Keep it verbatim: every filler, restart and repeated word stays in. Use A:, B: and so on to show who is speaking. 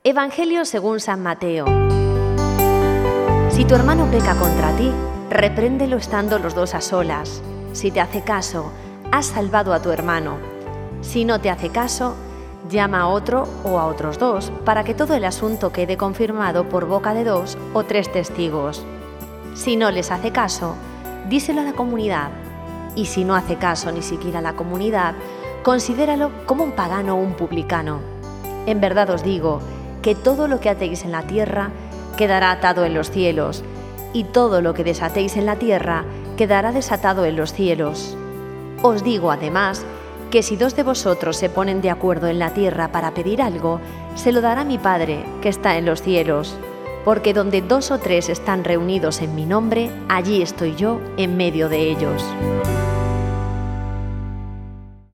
A: Evangelio según San Mateo. Si tu hermano peca contra ti, repréndelo estando los dos a solas. Si te hace caso, has salvado a tu hermano. Si no te hace caso, llama a otro o a otros dos, para que todo el asunto quede confirmado por boca de dos o tres testigos. Si no les hace caso, díselo a la comunidad. Y si no hace caso ni siquiera a la comunidad, considéralo como un pagano o un publicano. En verdad os digo que todo lo que atéis en la tierra quedará atado en los cielos, y todo lo que desatéis en la tierra quedará desatado en los cielos. Os digo además que si dos de vosotros se ponen de acuerdo en la tierra para pedir algo, se lo dará mi Padre que está en los cielos, porque donde dos o tres están reunidos en mi nombre, allí estoy yo en medio de ellos.